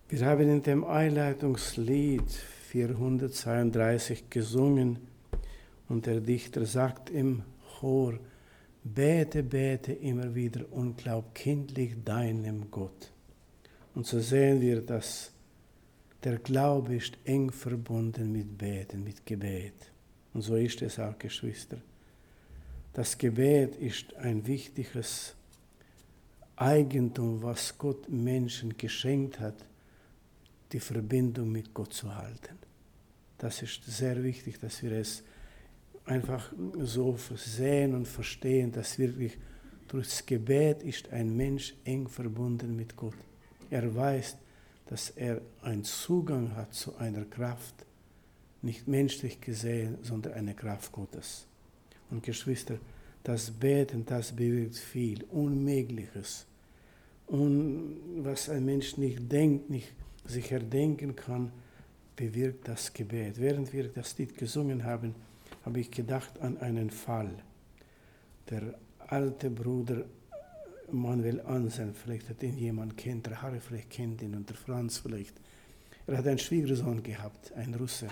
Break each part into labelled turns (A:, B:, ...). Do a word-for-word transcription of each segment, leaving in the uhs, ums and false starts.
A: Wir haben in dem Einleitungslied vierhundertzweiunddreißig gesungen und der Dichter sagt im Chor: Bete, bete immer wieder und glaub kindlich deinem Gott. Und so sehen wir, dass der Glaube ist eng verbunden mit Beten, mit Gebet. Und so ist es auch, Geschwister. Das Gebet ist ein wichtiges Eigentum, was Gott Menschen geschenkt hat, die Verbindung mit Gott zu halten. Das ist sehr wichtig, dass wir es einfach so sehen und verstehen, dass wirklich durch das Gebet ist ein Mensch eng verbunden mit Gott. Er weiß, dass er einen Zugang hat zu einer Kraft, nicht menschlich gesehen, sondern eine Kraft Gottes. Und Geschwister, das Beten, das bewirkt viel, Unmögliches. Und was ein Mensch nicht denkt, nicht sich erdenken kann, bewirkt das Gebet. Während wir das Lied gesungen haben, habe ich gedacht an einen Fall. Der alte Bruder Manuel Anselm, vielleicht hat ihn jemand kennt, der Harry vielleicht kennt ihn und der Franz vielleicht. Er hat einen Schwiegersohn gehabt, ein Russe.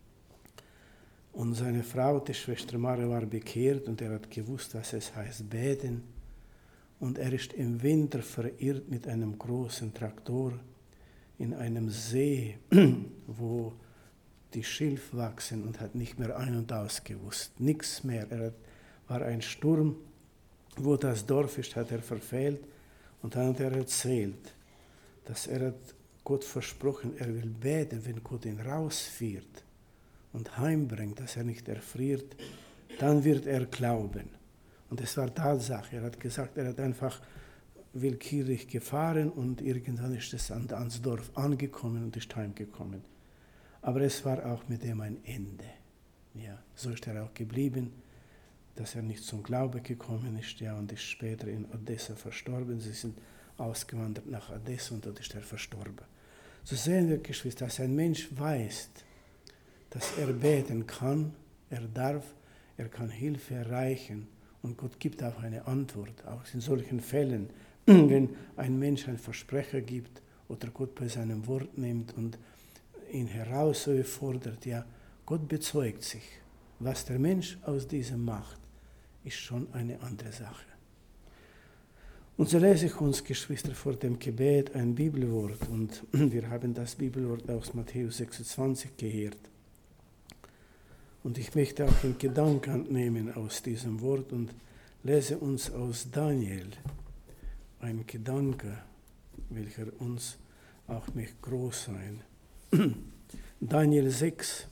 A: Und seine Frau, die Schwester Maria, war bekehrt und er hat gewusst, was es heißt, beten. Und er ist im Winter verirrt mit einem großen Traktor in einem See, wo die Schilf wachsen und hat nicht mehr ein- und aus gewusst. Nichts mehr. Er hat, war ein Sturm. Wo das Dorf ist, hat er verfehlt und dann hat er erzählt, dass er hat Gott versprochen, er will beten, wenn Gott ihn rausführt und heimbringt, dass er nicht erfriert, dann wird er glauben. Und es war Tatsache. Er hat gesagt, er hat einfach willkürlich gefahren und irgendwann ist es ans Dorf angekommen und ist heimgekommen. Aber es war auch mit dem ein Ende. Ja, so ist er auch geblieben, dass er nicht zum Glauben gekommen ist, ja, und ist später in Odessa verstorben. Sie sind ausgewandert nach Odessa und dort ist er verstorben. So sehen wir, Geschwister, dass ein Mensch weiß, dass er beten kann, er darf, er kann Hilfe erreichen und Gott gibt auch eine Antwort, auch in solchen Fällen, wenn ein Mensch ein Versprechen gibt oder Gott bei seinem Wort nimmt und ihn herausfordert, ja, Gott bezeugt sich. Was der Mensch aus diesem macht, ist schon eine andere Sache. Und so lese ich uns, Geschwister, vor dem Gebet ein Bibelwort. Und wir haben das Bibelwort aus Matthäus sechsundzwanzig gehört. Und ich möchte auch einen Gedanken nehmen aus diesem Wort und lese uns aus Daniel ein Gedanke, welcher uns auch möchte groß sein. Daniel sechs,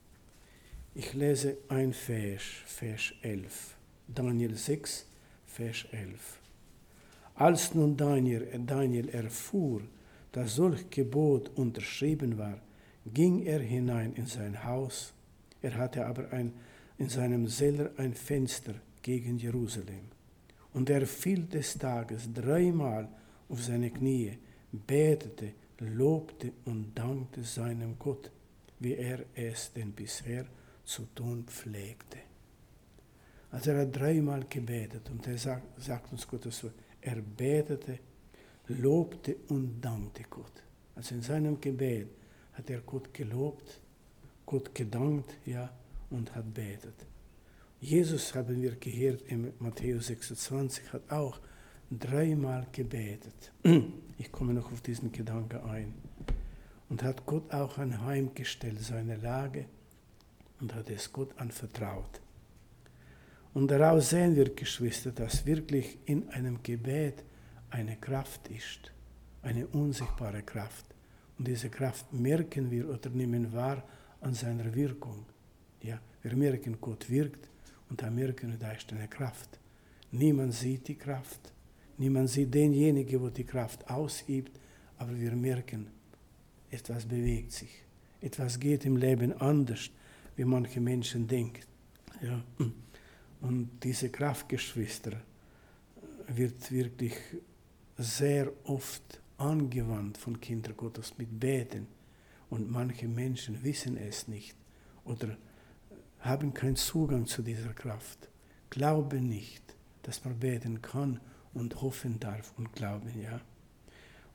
A: ich lese ein Vers, Vers elf. Daniel sechs, Vers elf. Als nun Daniel, Daniel erfuhr, dass solch Gebot unterschrieben war, ging er hinein in sein Haus. Er hatte aber ein, in seinem Keller ein Fenster gegen Jerusalem. Und er fiel des Tages dreimal auf seine Knie, betete, lobte und dankte seinem Gott, wie er es denn bisher zu tun pflegte. Also er hat dreimal gebetet und er sagt, sagt uns Gottes Wort, er betete, lobte und dankte Gott. Also in seinem Gebet hat er Gott gelobt, Gott gedankt, ja, und hat betet. Jesus, haben wir gehört, in Matthäus sechsundzwanzig, hat auch dreimal gebetet. Ich komme noch auf diesen Gedanken ein. Und hat Gott auch anheimgestellt, seine Lage, und hat es Gott anvertraut. Und daraus sehen wir, Geschwister, dass wirklich in einem Gebet eine Kraft ist, eine unsichtbare Kraft. Und diese Kraft merken wir oder nehmen wahr an seiner Wirkung. Ja, wir merken, Gott wirkt und da merken wir, da ist eine Kraft. Niemand sieht die Kraft, niemand sieht denjenigen, der die Kraft ausübt, aber wir merken, etwas bewegt sich, etwas geht im Leben anders, wie manche Menschen denken. Ja. Und diese Kraft, Geschwister, wird wirklich sehr oft angewandt von Kindern Gottes mit Beten. Und manche Menschen wissen es nicht oder haben keinen Zugang zu dieser Kraft. Glauben nicht, dass man beten kann und hoffen darf und glauben, ja.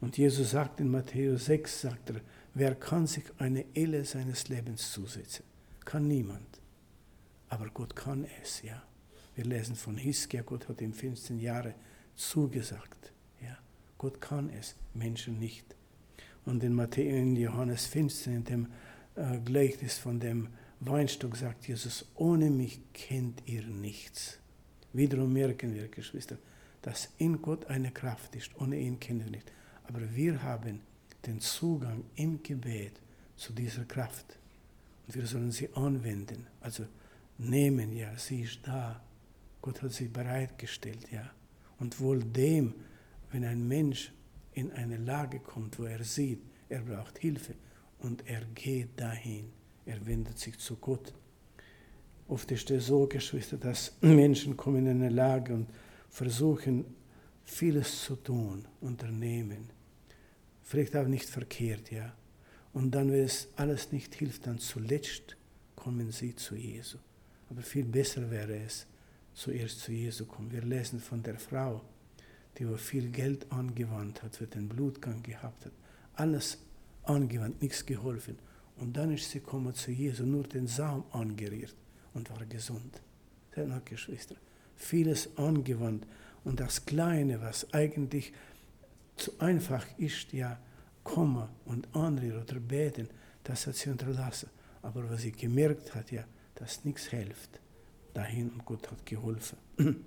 A: Und Jesus sagt in Matthäus sechs, sagt er, wer kann sich eine Elle seines Lebens zusetzen? Kann niemand. Aber Gott kann es, ja. Wir lesen von Hiskia, Gott hat ihm fünfzehn Jahre zugesagt. Ja. Gott kann es, Menschen nicht. Und in Matthäus, in Johannes fünfzehn, in dem äh, Gleichnis von dem Weinstock, sagt Jesus, ohne mich kennt ihr nichts. Wiederum merken wir, Geschwister, dass in Gott eine Kraft ist, ohne ihn kennen wir nicht. Aber wir haben den Zugang im Gebet zu dieser Kraft. Und wir sollen sie anwenden, also nehmen, ja, sie ist da. Gott hat sie bereitgestellt, ja. Und wohl dem, wenn ein Mensch in eine Lage kommt, wo er sieht, er braucht Hilfe und er geht dahin, er wendet sich zu Gott. Oft ist es so, Geschwister, dass Menschen kommen in eine Lage und versuchen, vieles zu tun, unternehmen. Vielleicht auch nicht verkehrt, ja. Und dann, wenn es alles nicht hilft, dann zuletzt kommen sie zu Jesu. Aber viel besser wäre es, zuerst zu Jesu kommen. Wir lesen von der Frau, die wo viel Geld angewandt hat, für den Blutgang gehabt hat. Alles angewandt, nichts geholfen. Und dann ist sie gekommen zu Jesu, nur den Saum angerührt und war gesund. Seid noch, Geschwister, vieles angewandt. Und das Kleine, was eigentlich zu einfach ist, ja, kommen und anrühren oder beten, das hat sie unterlassen. Aber was sie gemerkt hat, ja, dass nichts hilft, dahin und Gott hat geholfen.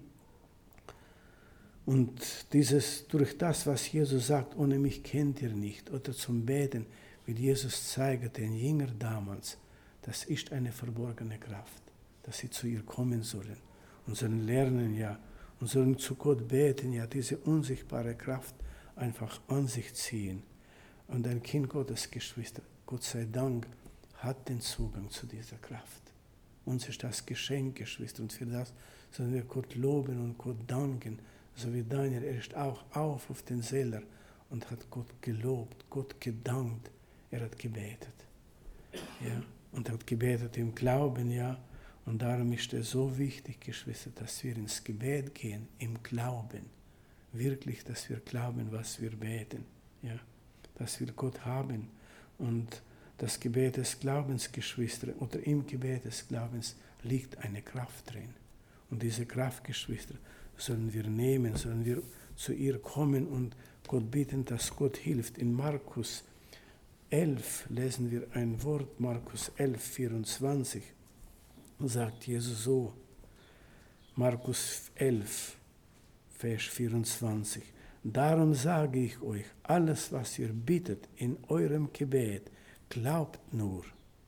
A: Und dieses, durch das, was Jesus sagt, ohne mich kennt ihr nicht, oder zum Beten, will Jesus zeigen den Jüngern damals, das ist eine verborgene Kraft, dass sie zu ihr kommen sollen und sollen lernen, ja, und sollen zu Gott beten, ja, diese unsichtbare Kraft einfach an sich ziehen. Und ein Kind Gottes, Geschwister, Gott sei Dank, hat den Zugang zu dieser Kraft. Uns ist das Geschenk, Geschwister, und für das sollen wir Gott loben und Gott danken. So wie Daniel, er ist auch auf auf den Seller und hat Gott gelobt, Gott gedankt, er hat gebetet. Ja, und hat gebetet im Glauben, ja. Und darum ist es so wichtig, Geschwister, dass wir ins Gebet gehen, im Glauben. Wirklich, dass wir glauben, was wir beten. Ja, dass wir Gott haben. Und das Gebet des Glaubens, Geschwister, oder im Gebet des Glaubens liegt eine Kraft drin. Und diese Kraft, Geschwister, sollen wir nehmen, sollen wir zu ihr kommen und Gott bitten, dass Gott hilft. In Markus elf lesen wir ein Wort, Markus elf, vierundzwanzig, sagt Jesus so, Markus elf, Vers vierundzwanzig, darum sage ich euch, alles, was ihr bittet in eurem Gebet, glaubt nur,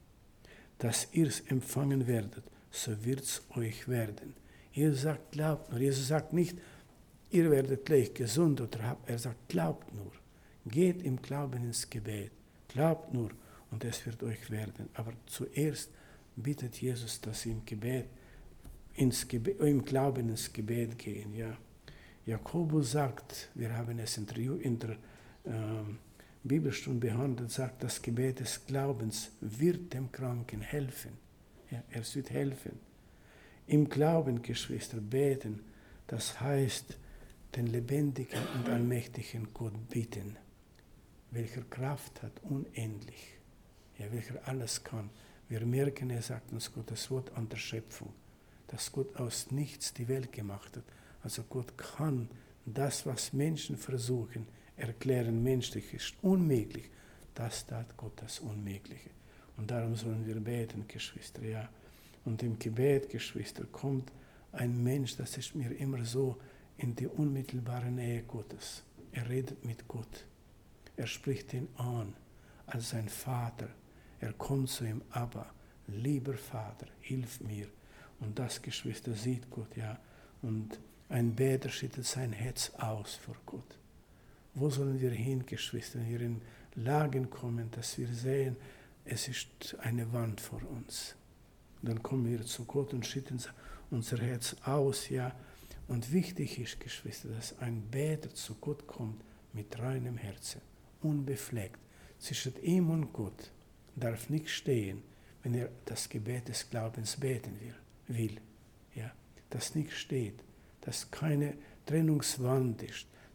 A: dass ihr es empfangen werdet, so wird es euch werden. Jesus sagt, glaubt nur. Jesus sagt nicht, ihr werdet gleich gesund oder habt. Er sagt, glaubt nur. Geht im Glauben ins Gebet. Glaubt nur und es wird euch werden. Aber zuerst bittet Jesus, dass sie im Gebet, ins Gebet, im Glauben ins Gebet gehen. Ja. Jakobus sagt, wir haben es in der, in der ähm, Bibelstunde behandelt, sagt, das Gebet des Glaubens wird dem Kranken helfen. Ja, er wird helfen. Im Glauben, Geschwister, beten, das heißt, den lebendigen und allmächtigen Gott bitten, welcher Kraft hat, unendlich, ja, welcher alles kann. Wir merken, er sagt uns Gottes Wort an der Schöpfung, dass Gott aus nichts die Welt gemacht hat. Also Gott kann das, was Menschen versuchen, erklären, menschlich ist unmöglich. Das tat Gott das Unmögliche. Und darum sollen wir beten, Geschwister, ja. Und im Gebet, Geschwister, kommt ein Mensch, das ist mir immer so, in die unmittelbare Nähe Gottes. Er redet mit Gott. Er spricht ihn an als sein Vater. Er kommt zu ihm, Abba, lieber Vater, hilf mir. Und das, Geschwister, sieht Gott, ja. Und ein Beter schüttet sein Herz aus vor Gott. Wo sollen wir hin, Geschwister, wenn wir in Lagen kommen, dass wir sehen, es ist eine Wand vor uns. Dann kommen wir zu Gott und schütten unser Herz aus, ja. Und wichtig ist, Geschwister, dass ein Beter zu Gott kommt mit reinem Herzen, unbefleckt. Zwischen ihm und Gott darf nichts stehen, wenn er das Gebet des Glaubens beten will. Ja. Dass nichts steht, dass keine Trennungswand ist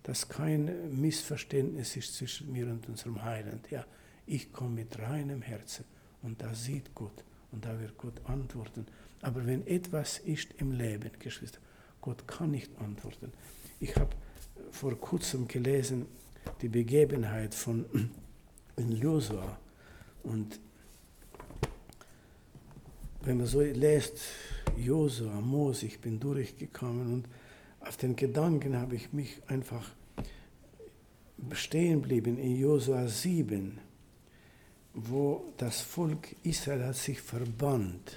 A: dass kein Missverständnis ist zwischen mir und unserem Heiland. Ja, ich komme mit reinem Herzen und da sieht Gott und da wird Gott antworten. Aber wenn etwas ist im Leben, Geschwister, Gott kann nicht antworten. Ich habe vor kurzem gelesen die Begebenheit von Josua und wenn man so liest, Josua, Mose, ich bin durchgekommen und auf den Gedanken habe ich mich einfach stehen geblieben in Josua sieben, wo das Volk Israel hat sich verbannt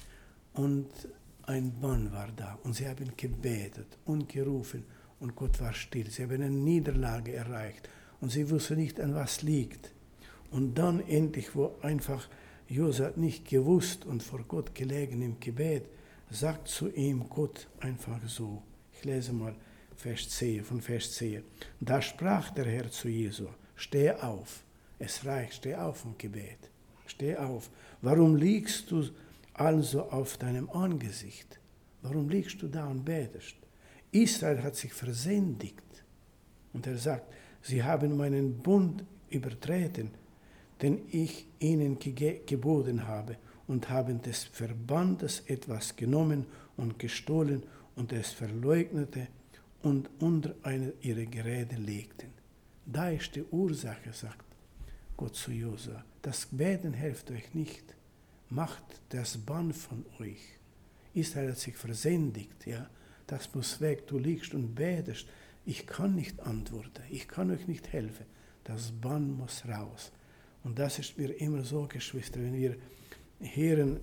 A: und ein Bann war da und sie haben gebetet und gerufen und Gott war still. Sie haben eine Niederlage erreicht und sie wussten nicht, an was liegt. Und dann endlich, wo einfach Josua hat nicht gewusst und vor Gott gelegen im Gebet, sagt zu ihm Gott einfach so. Ich lese mal Vers zehn, von Vers zehn. Da sprach der Herr zu Josua, steh auf, es reicht, steh auf im Gebet, steh auf. Warum liegst du also auf deinem Angesicht? Warum liegst du da und betest? Israel hat sich versündigt. Und er sagt, sie haben meinen Bund übertreten, den ich ihnen ge- geboten habe, und haben des Verbandes etwas genommen und gestohlen und es verleugnete und unter eine ihre Geräte legten. Da ist die Ursache, sagt Gott zu Josua. Das Beten hilft euch nicht. Macht das Bann von euch. Israel hat sich versündigt, ja. Das muss weg. Du liegst und betest. Ich kann nicht antworten. Ich kann euch nicht helfen. Das Bann muss raus. Und das ist mir immer so, Geschwister, wenn wir hören,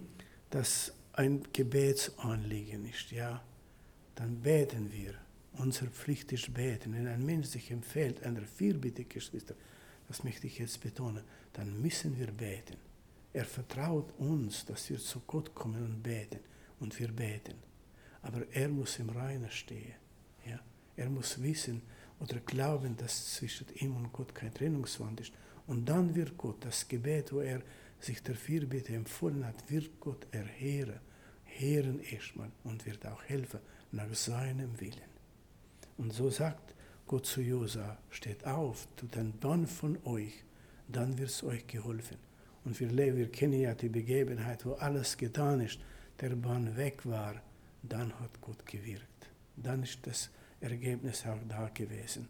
A: dass ein Gebetsanliegen ist, ja, dann beten wir. Unsere Pflicht ist beten. Wenn ein Mensch sich empfiehlt, einer Fürbitte, Geschwister, das möchte ich jetzt betonen, dann müssen wir beten. Er vertraut uns, dass wir zu Gott kommen und beten. Und wir beten. Aber er muss im Reinen stehen. Ja? Er muss wissen oder glauben, dass zwischen ihm und Gott kein Trennungswand ist. Und dann wird Gott das Gebet, wo er sich der Fürbitte empfohlen hat, wird Gott erhören. Hören erstmal und wird auch helfen nach seinem Willen. Und so sagt Gott zu Josua, steht auf, tut ein Bann von euch, dann wird es euch geholfen. Und wir, wir kennen ja die Begebenheit, wo alles getan ist, der Bann weg war, dann hat Gott gewirkt. Dann ist das Ergebnis auch da gewesen.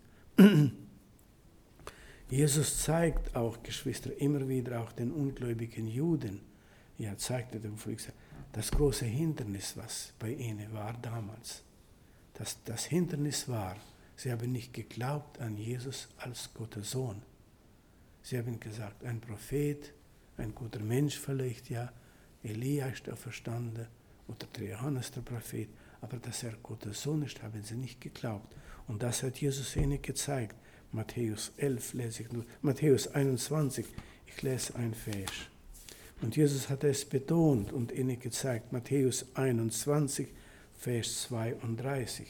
A: Jesus zeigt auch, Geschwister, immer wieder auch den ungläubigen Juden, ja, zeigte dem Volk, das große Hindernis, was bei ihnen war damals. Das, das Hindernis war, sie haben nicht geglaubt an Jesus als Gottes Sohn. Sie haben gesagt, ein Prophet, ein guter Mensch vielleicht, ja, Elia ist auferstanden oder der Johannes der Prophet, aber dass er Gottes Sohn ist, haben sie nicht geglaubt. Und das hat Jesus ihnen gezeigt. Matthäus elf lese ich nur, Matthäus einundzwanzig, ich lese ein Vers. Und Jesus hat es betont und ihnen gezeigt, Matthäus einundzwanzig, Vers zweiunddreißig.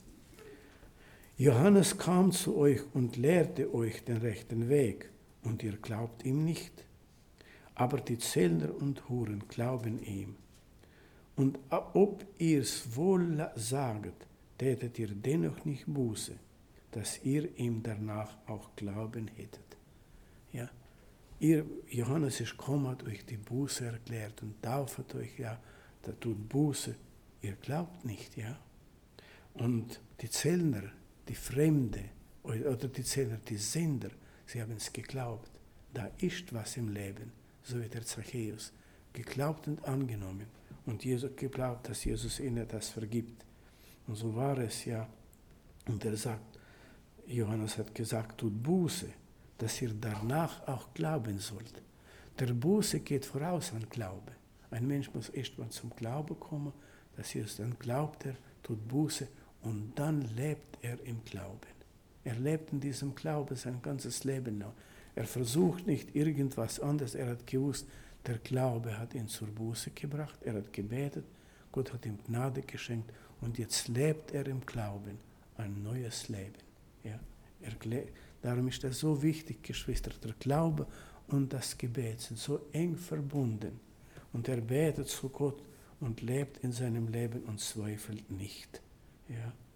A: Johannes kam zu euch und lehrte euch den rechten Weg, und ihr glaubt ihm nicht. Aber die Zöllner und Huren glauben ihm. Und ob ihr's wohl saget, tätet ihr dennoch nicht Buße, dass ihr ihm danach auch Glauben hättet. Ja, ihr, Johannes ist gekommen, hat euch die Buße erklärt und taufet euch, ja, da tut Buße. Ihr glaubt nicht, ja. Und die Zöllner, die Fremde, oder die Zöllner, die Sünder, sie haben es geglaubt. Da ist was im Leben, so wie der Zachäus, geglaubt und angenommen. Und Jesus geglaubt, dass Jesus ihnen das vergibt. Und so war es, ja. Und er sagt, Johannes hat gesagt, tut Buße, dass ihr danach auch glauben sollt. Der Buße geht voraus an Glaube. Ein Mensch muss erst mal zum Glauben kommen, dass Jesus dann glaubt, er tut Buße und dann lebt er im Glauben. Er lebt in diesem Glauben sein ganzes Leben lang. Er versucht nicht irgendwas anderes. Er hat gewusst, der Glaube hat ihn zur Buße gebracht. Er hat gebetet, Gott hat ihm Gnade geschenkt und jetzt lebt er im Glauben ein neues Leben. Ja, er, darum ist das so wichtig, Geschwister. Der Glaube und das Gebet sind so eng verbunden. Und er betet zu Gott und lebt in seinem Leben und zweifelt nicht. Ja,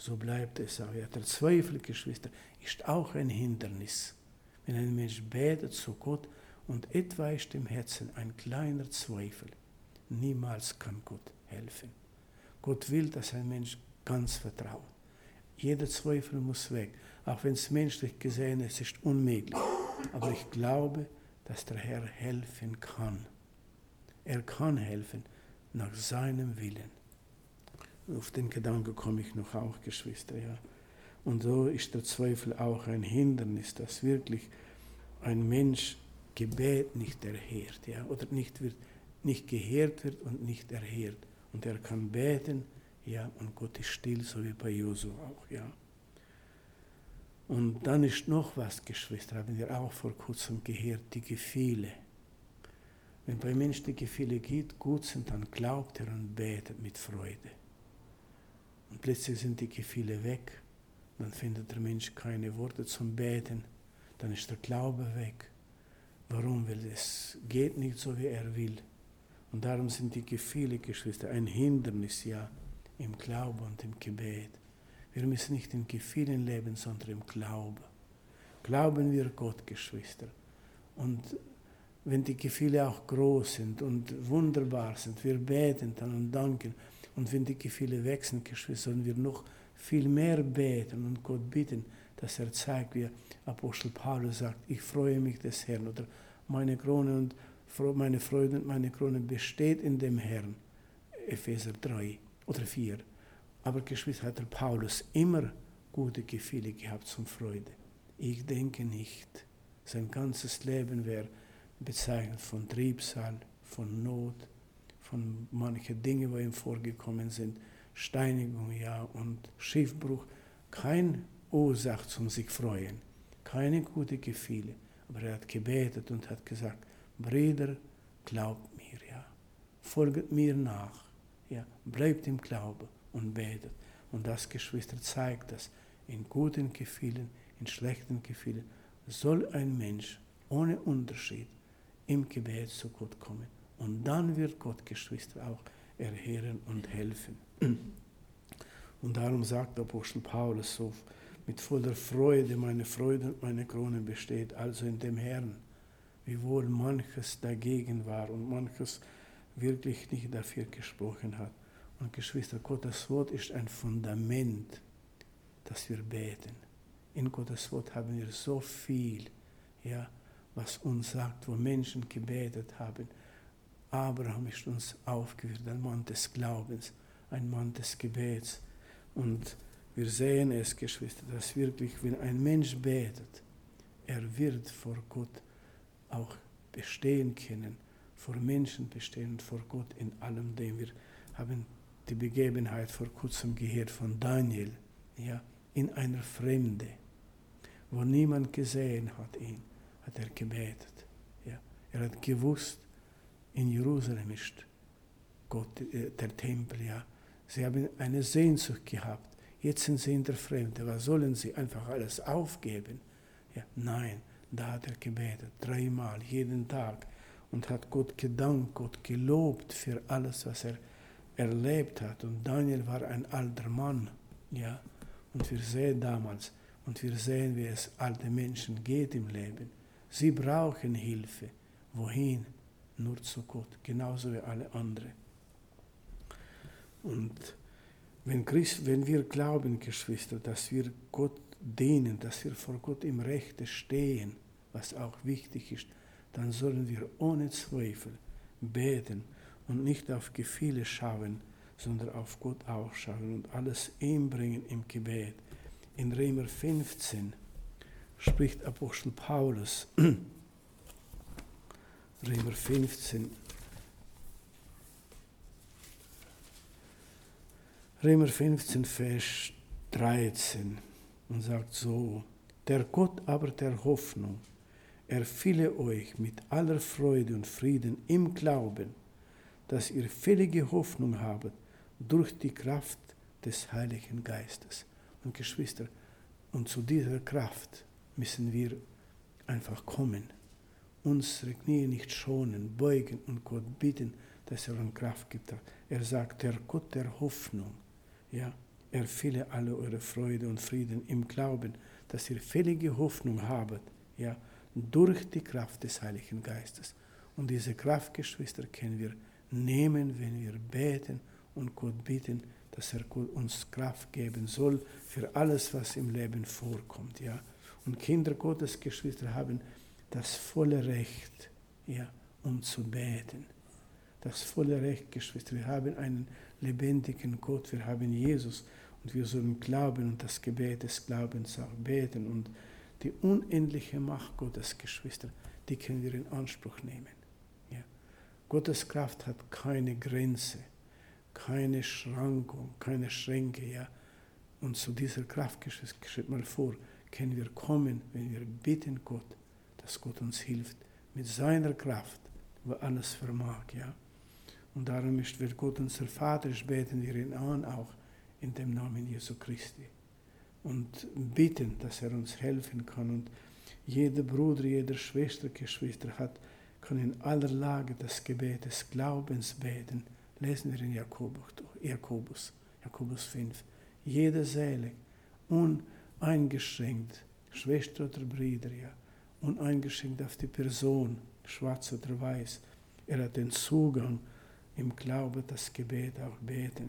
A: so bleibt es auch. Ja, der Zweifel, Geschwister, ist auch ein Hindernis. Wenn ein Mensch betet zu Gott und etwa ist im Herzen ein kleiner Zweifel, niemals kann Gott helfen. Gott will, dass ein Mensch ganz vertraut. Jeder Zweifel muss weg, auch wenn es menschlich gesehen ist, ist unmöglich. Aber ich glaube, dass der Herr helfen kann. Er kann helfen nach seinem Willen. Auf den Gedanken komme ich noch auch, Geschwister. Ja. Und so ist der Zweifel auch ein Hindernis, dass wirklich ein Mensch Gebet nicht erhört, ja, oder nicht, wird, nicht gehört wird und nicht erhört. Und er kann beten, ja, und Gott ist still, so wie bei Josua auch, ja. Und dann ist noch was, Geschwister, haben wir auch vor kurzem gehört, die Gefühle. Wenn bei Menschen die Gefühle gut sind, dann glaubt er und betet mit Freude. Und plötzlich sind die Gefühle weg, dann findet der Mensch keine Worte zum Beten, dann ist der Glaube weg. Warum? Weil es geht nicht so, wie er will. Und darum sind die Gefühle, Geschwister, ein Hindernis, ja, im Glauben und im Gebet. Wir müssen nicht in Gefühlen leben, sondern im Glauben. Glauben wir Gott, Geschwister. Und wenn die Gefühle auch groß sind und wunderbar sind, wir beten dann und danken. Und wenn die Gefühle wechseln, Geschwister, sollen wir noch viel mehr beten und Gott bitten, dass er zeigt, wie Apostel Paulus sagt, ich freue mich des Herrn, oder meine Krone und meine Freude und meine Krone besteht in dem Herrn. Epheser drei oder vier. Aber Geschwister, hat der Paulus immer gute Gefühle gehabt zum Freude. Ich denke nicht. Sein ganzes Leben wäre bezeichnet von Trübsal, von Not, von manchen Dingen, die ihm vorgekommen sind, Steinigung, ja, und Schiffbruch. Keine Ursache zum sich freuen, keine guten Gefühle. Aber er hat gebetet und hat gesagt, Brüder, glaubt mir, ja, folgt mir nach, ja, bleibt im Glauben und betet. Und das, Geschwister, zeigt, dass in guten Gefühlen, in schlechten Gefühlen, soll ein Mensch ohne Unterschied im Gebet zu Gott kommen. Und dann wird Gott, Geschwister, auch erhören und helfen. Und darum sagt der Apostel Paulus so, mit voller Freude, meine Freude und meine Krone besteht also in dem Herrn, wiewohl manches dagegen war und manches wirklich nicht dafür gesprochen hat. Und Geschwister, Gottes Wort ist ein Fundament, das wir beten. In Gottes Wort haben wir so viel, ja, was uns sagt, wo Menschen gebetet haben. Abraham ist uns aufgeführt, ein Mann des Glaubens, ein Mann des Gebets. Und wir sehen es, Geschwister, dass wirklich, wenn ein Mensch betet, er wird vor Gott auch bestehen können, vor Menschen bestehen und vor Gott in allem dem. Wir haben die Begebenheit vor kurzem gehört von Daniel, ja, in einer Fremde, wo niemand gesehen hat ihn, hat er gebetet. Ja. Er hat gewusst, in Jerusalem ist Gott, äh, der Tempel, ja. Sie haben eine Sehnsucht gehabt. Jetzt sind sie in der Fremde. Was sollen sie? Einfach alles aufgeben? Ja, nein, da hat er gebetet, dreimal, jeden Tag. Und hat Gott gedankt, Gott gelobt für alles, was er erlebt hat. Und Daniel war ein alter Mann. Ja. Und wir sehen damals, und wir sehen, wie es alten Menschen geht im Leben. Sie brauchen Hilfe. Wohin? Nur zu Gott, genauso wie alle anderen. Und wenn, Christ, wenn wir glauben, Geschwister, dass wir Gott dienen, dass wir vor Gott im Rechte stehen, was auch wichtig ist, dann sollen wir ohne Zweifel beten und nicht auf Gefühle schauen, sondern auf Gott auch schauen und alles ihm bringen im Gebet. In Römer fünfzehn spricht Apostel Paulus, Römer fünfzehn, Römer fünfzehn, Vers dreizehn und sagt so, der Gott aber der Hoffnung erfülle euch mit aller Freude und Frieden im Glauben, dass ihr völlige Hoffnung habt durch die Kraft des Heiligen Geistes. Und Geschwister, und zu dieser Kraft müssen wir einfach kommen, unsere Knie nicht schonen, beugen und Gott bitten, dass er uns Kraft gibt. Er sagt, der Gott der Hoffnung, ja, erfülle alle eure Freude und Frieden im Glauben, dass ihr völlige Hoffnung habt, ja, durch die Kraft des Heiligen Geistes. Und diese Kraft, Geschwister, können wir nehmen, wenn wir beten und Gott bitten, dass er uns Kraft geben soll für alles, was im Leben vorkommt. Ja. Und Kinder Gottes, Geschwister, haben das volle Recht, ja, um zu beten. Das volle Recht, Geschwister. Wir haben einen lebendigen Gott, wir haben Jesus und wir sollen glauben und das Gebet des Glaubens auch beten. Und die unendliche Macht Gottes, Geschwister, die können wir in Anspruch nehmen. Ja. Gottes Kraft hat keine Grenze, keine Schrankung, keine Schränke. Ja. Und zu dieser Kraft, Geschwister, stellt mal vor, können wir kommen, wenn wir bitten Gott, dass Gott uns hilft, mit seiner Kraft, wo alles vermag. Ja. Und darum ist, wenn Gott unser Vater ist, beten wir ihn an, auch in dem Namen Jesu Christi. Und bitten, dass er uns helfen kann. Und jeder Bruder, jede Schwester, Geschwister hat, kann in aller Lage das Gebet des Glaubens beten. Lesen wir in Jakobus, Jakobus, Jakobus fünf. Jede Seele, uneingeschränkt, Schwester oder Brüder, ja, uneingeschränkt auf die Person, schwarz oder weiß. Er hat den Zugang im Glauben, das Gebet auch beten.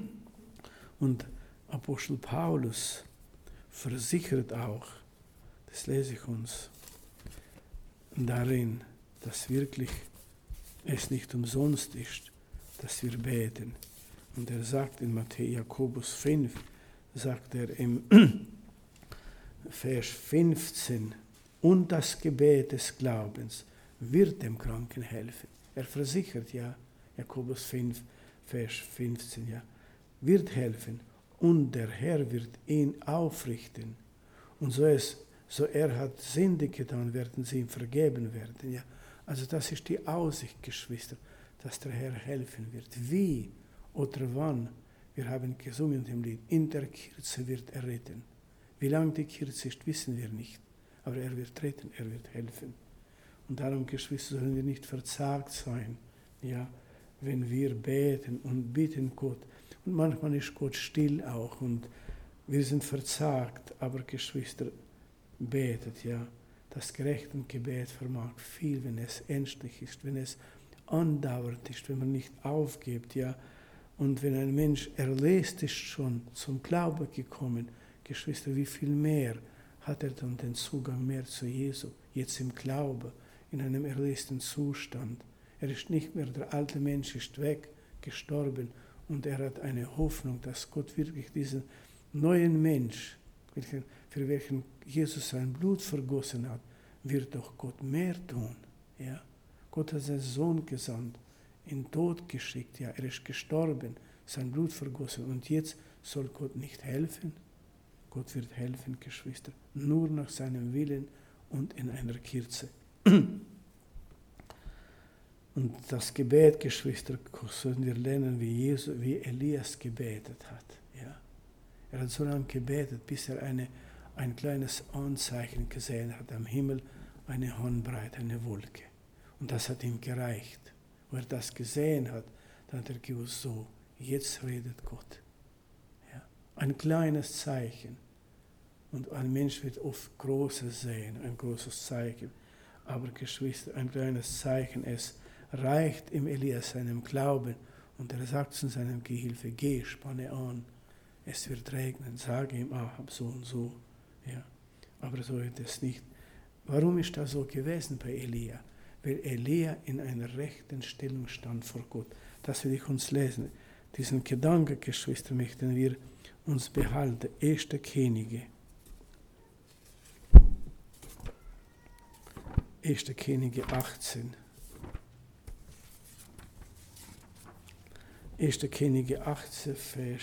A: Und Apostel Paulus versichert auch, das lese ich uns, darin, dass wirklich es nicht umsonst ist, dass wir beten. Und er sagt in Matthäus Jakobus fünf, sagt er im Vers fünfzehn, und das Gebet des Glaubens wird dem Kranken helfen. Er versichert, ja, Jakobus fünf, Vers fünfzehn, ja, wird helfen und der Herr wird ihn aufrichten. Und so, es, so er hat Sünde getan, werden sie ihm vergeben werden. Ja. Also das ist die Aussicht, Geschwister, dass der Herr helfen wird. Wie oder wann? Wir haben gesungen im Lied, in der Kürze wird er retten. Wie lang die Kürze ist, wissen wir nicht. Aber er wird retten, er wird helfen. Und darum, Geschwister, sollen wir nicht verzagt sein, ja, wenn wir beten und bitten Gott. Und manchmal ist Gott still auch und wir sind verzagt, aber Geschwister, betet, ja. Das gerechte Gebet vermag viel, wenn es ernstlich ist, wenn es andauernd ist, wenn man nicht aufgibt, ja. Und wenn ein Mensch erlöst ist schon, zum Glauben gekommen, Geschwister, wie viel mehr hat er dann den Zugang mehr zu Jesu, jetzt im Glauben, in einem erlösten Zustand. Er ist nicht mehr, der alte Mensch ist weg, gestorben und er hat eine Hoffnung, dass Gott wirklich diesen neuen Mensch, für welchen Jesus sein Blut vergossen hat, wird doch Gott mehr tun. Ja? Gott hat seinen Sohn gesandt, in den Tod geschickt, ja, er ist gestorben, sein Blut vergossen und jetzt soll Gott nicht helfen? Gott wird helfen, Geschwister, nur nach seinem Willen und in einer Kürze. Und das Gebet, Geschwister, sollen wir lernen, wie, Jesus, wie Elias gebetet hat. Ja. Er hat so lange gebetet, bis er eine, ein kleines Anzeichen gesehen hat am Himmel, eine Handbreit, eine Wolke. Und das hat ihm gereicht. Wo er das gesehen hat, dann hat er gewusst, so, jetzt redet Gott. Ja. Ein kleines Zeichen. Und ein Mensch wird oft Großes sehen, ein großes Zeichen. Aber Geschwister, ein kleines Zeichen, es reicht im Elias seinem Glauben. Und er sagt zu seinem Gehilfe, geh, spanne an, es wird regnen, sage ihm Ahab so und so. Ja. Aber so ist es nicht. Warum ist das so gewesen bei Elia? Weil Elia in einer rechten Stellung stand vor Gott. Das will ich uns lesen. Diesen Gedanken, Geschwister, möchten wir uns behalten. Erste Könige. Erste Könige achtzehn. Erste Könige achtzehn, Vers.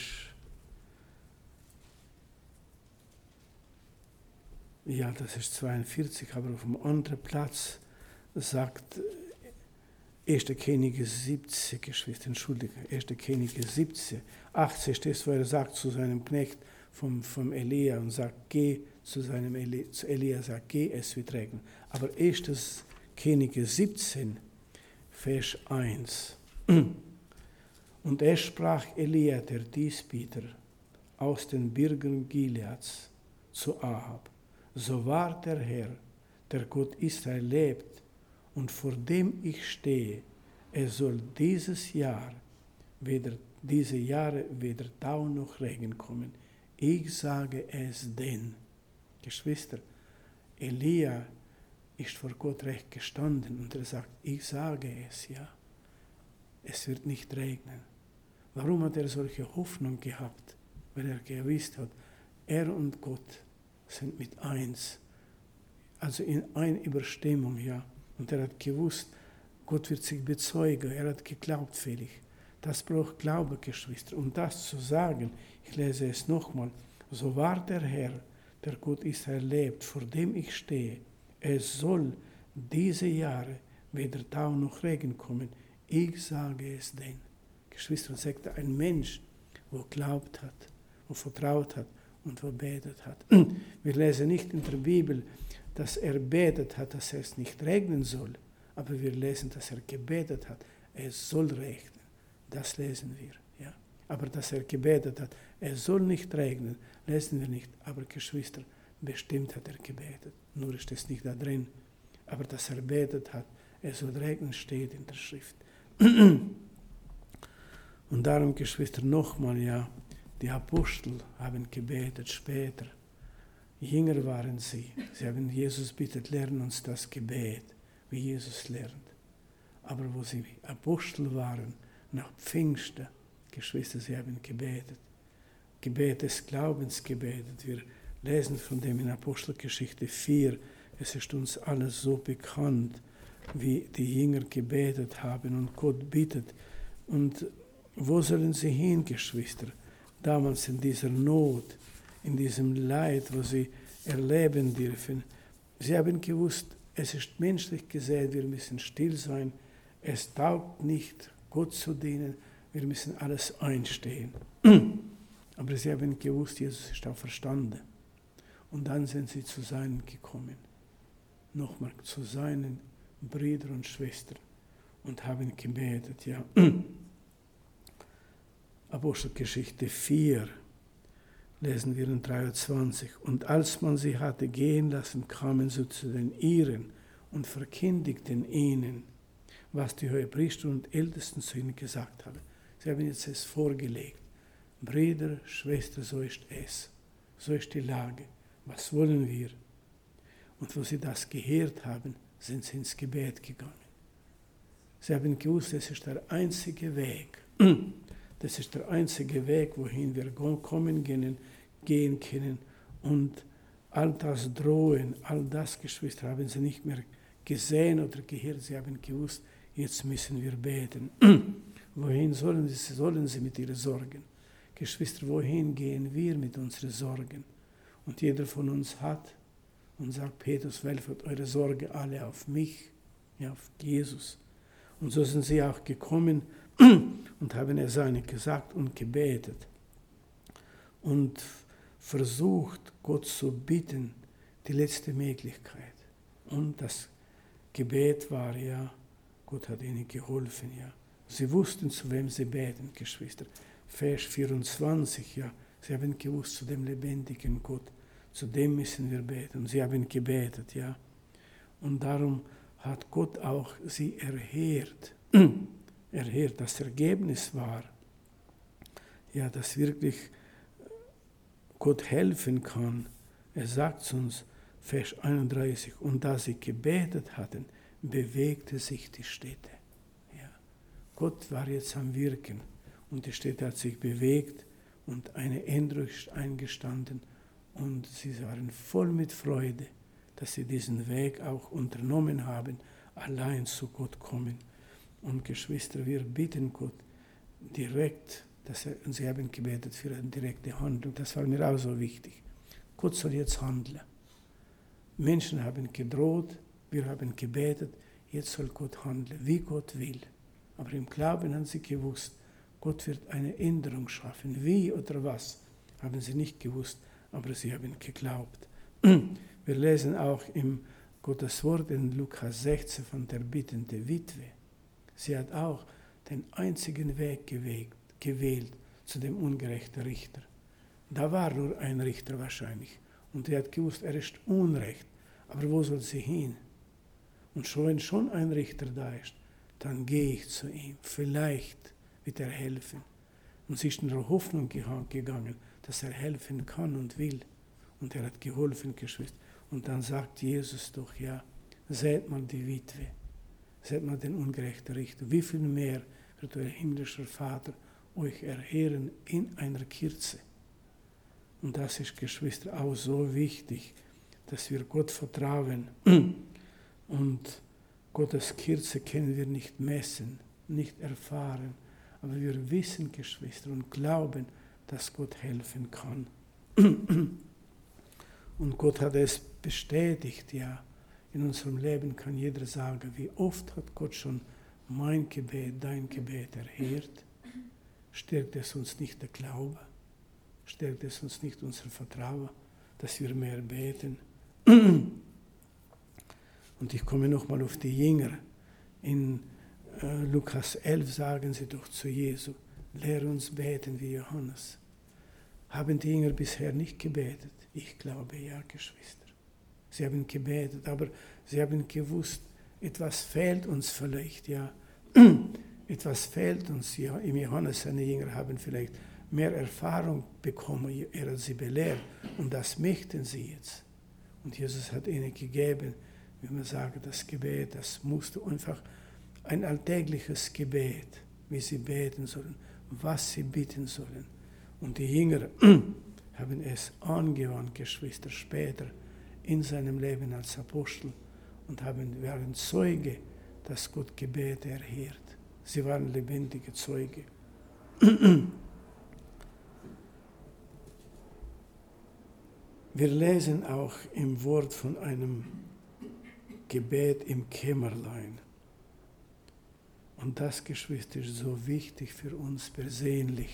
A: Ja, das ist zweiundvierzig, aber auf einem anderen Platz sagt erste Könige siebzehn, Geschwister, Entschuldigung, erste Könige siebzehn, achtzehn steht, wo er sagt zu seinem Knecht vom, vom Elia und sagt, geh zu seinem Elia, zu Elia sagt, geh, es wird regnen. Aber erste Könige siebzehn, Vers eins. Und er sprach Elia, der Diesbieter, aus den Bergen Gileads zu Ahab. So wahr der Herr, der Gott Israel lebt und vor dem ich stehe, es soll dieses Jahr, weder diese Jahre weder Tau noch Regen kommen. Ich sage es denn. Geschwister, Elia ist vor Gott recht gestanden und er sagt, ich sage es, ja. Es wird nicht regnen. Warum hat er solche Hoffnung gehabt? Weil er gewusst hat, er und Gott sind mit eins. Also in einer Überstimmung, ja. Und er hat gewusst, Gott wird sich bezeugen. Er hat geglaubt, Felix. Das braucht Glaube, Geschwister. Um das zu sagen, ich lese es nochmal. So wahr der Herr, der Gott Israel lebt, vor dem ich stehe, es soll diese Jahre weder Tau noch Regen kommen. Ich sage es denn. Geschwister, sagt ein Mensch, wo glaubt hat, wo vertraut hat und wo betet hat. Wir lesen nicht in der Bibel, dass er betet hat, dass es nicht regnen soll, aber wir lesen, dass er gebetet hat, es soll regnen. Das lesen wir. Ja. Aber dass er gebetet hat, es soll nicht regnen, lesen wir nicht. Aber Geschwister, bestimmt hat er gebetet. Nur ist es nicht da drin. Aber dass er betet hat, es soll regnen, steht in der Schrift. Und darum, Geschwister, nochmal, ja, die Apostel haben gebetet später. Jünger waren sie. Sie haben Jesus bittet, lernen uns das Gebet, wie Jesus lernt. Aber wo sie Apostel waren, nach Pfingsten, Geschwister, sie haben gebetet. Gebet des Glaubens gebetet. Wir lesen von dem in Apostelgeschichte vier. Es ist uns alles so bekannt, wie die Jünger gebetet haben und Gott bittet. Und wo sollen sie hin, Geschwister? Damals in dieser Not, in diesem Leid, wo sie erleben dürfen. Sie haben gewusst, es ist menschlich gesehen, wir müssen still sein. Es taugt nicht, Gott zu dienen. Wir müssen alles einstehen. Aber sie haben gewusst, Jesus ist auferstanden. Und dann sind sie zu seinen gekommen. Nochmal zu seinen Brüdern und Schwestern und haben gebetet. Ja. Apostelgeschichte vier, lesen wir in dreiundzwanzig. Und als man sie hatte gehen lassen, kamen sie zu den Iren und verkündigten ihnen, was die Hohepriester und Ältesten zu ihnen gesagt haben. Sie haben jetzt es vorgelegt. Brüder, Schwestern, so ist es. So ist die Lage. Was wollen wir? Und wo sie das gehört haben, sind sie ins Gebet gegangen. Sie haben gewusst, das ist der einzige Weg. Das ist der einzige Weg, wohin wir kommen können, gehen können. Und all das Drohen, all das, Geschwister, haben sie nicht mehr gesehen oder gehört. Sie haben gewusst, jetzt müssen wir beten. Wohin sollen sie, sollen sie mit ihren Sorgen? Geschwister, wohin gehen wir mit unseren Sorgen? Und jeder von uns hat und sagt, Petrus, werft eure Sorge alle auf mich, ja, auf Jesus. Und so sind sie auch gekommen und haben es ihnen gesagt und gebetet. Und versucht, Gott zu bitten, die letzte Möglichkeit. Und das Gebet war, ja, Gott hat ihnen geholfen, ja. Sie wussten, zu wem sie beten, Geschwister. Vers vierundzwanzig, ja, sie haben gewusst, zu dem lebendigen Gott, zu dem müssen wir beten. Sie haben gebetet, ja. Und darum hat Gott auch sie erhört. erhört. Das Ergebnis war, ja, dass wirklich Gott helfen kann. Er sagt uns, Vers einunddreißig, und da sie gebetet hatten, bewegte sich die Städte. Ja. Gott war jetzt am Wirken und die Städte hat sich bewegt und eine Änderung ist eingestanden und sie waren voll mit Freude, dass sie diesen Weg auch unternommen haben, allein zu Gott kommen. Und Geschwister, wir bitten Gott direkt, dass er, und sie haben gebetet für eine direkte Handlung, das war mir auch so wichtig. Gott soll jetzt handeln. Menschen haben gedroht, wir haben gebetet, jetzt soll Gott handeln, wie Gott will. Aber im Glauben haben sie gewusst, Gott wird eine Änderung schaffen. Wie oder was, haben sie nicht gewusst, aber sie haben geglaubt. Wir lesen auch im Gottes Wort in Lukas sechzehn von der bittenden Witwe. Sie hat auch den einzigen Weg gewählt, gewählt zu dem ungerechten Richter. Da war nur ein Richter wahrscheinlich. Und er hat gewusst, er ist Unrecht. Aber wo soll sie hin? Und schon, wenn schon ein Richter da ist, dann gehe ich zu ihm. Vielleicht wird er helfen. Und sie ist in der Hoffnung gegangen, dass er helfen kann und will. Und er hat geholfen, Geschwister. Und dann sagt Jesus doch, ja, seht mal die Witwe, seht mal den ungerechten Richter. Wie viel mehr wird euer himmlischer Vater euch erhehren in einer Kirche? Und das ist, Geschwister, auch so wichtig, dass wir Gott vertrauen. Und Gottes Kirche können wir nicht messen, nicht erfahren. Aber wir wissen, Geschwister, und glauben, dass Gott helfen kann. Und Gott hat es bestätigt, ja. In unserem Leben kann jeder sagen, wie oft hat Gott schon mein Gebet, dein Gebet erhört. Stärkt es uns nicht der Glaube? Stärkt es uns nicht unser Vertrauen, dass wir mehr beten? Und ich komme nochmal auf die Jünger. In äh, Lukas elf sagen sie doch zu Jesu, lehre uns beten wie Johannes. Haben die Jünger bisher nicht gebetet? Ich glaube, ja, Geschwister. Sie haben gebetet, aber sie haben gewusst, etwas fehlt uns vielleicht, ja. Etwas fehlt uns, ja. Im Johannes, seine Jünger haben vielleicht mehr Erfahrung bekommen, er hat sie belehrt. Und das möchten sie jetzt. Und Jesus hat ihnen gegeben, wie man sagt, das Gebet, das musste einfach ein alltägliches Gebet, wie sie beten sollen, was sie bitten sollen. Und die Jünger haben es angewandt, Geschwister, später in seinem Leben als Apostel und haben, waren Zeuge, dass Gott Gebete erhört. Sie waren lebendige Zeuge. Wir lesen auch im Wort von einem Gebet im Kämmerlein. Und das, Geschwister, ist so wichtig für uns persönlich,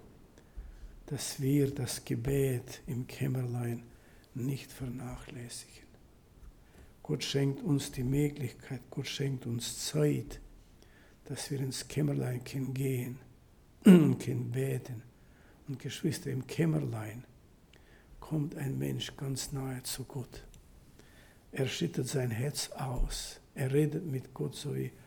A: dass wir das Gebet im Kämmerlein nicht vernachlässigen. Gott schenkt uns die Möglichkeit, Gott schenkt uns Zeit, dass wir ins Kämmerlein können gehen und können beten. Und Geschwister, im Kämmerlein kommt ein Mensch ganz nahe zu Gott. Er schüttet sein Herz aus. Er redet mit Gott, so wie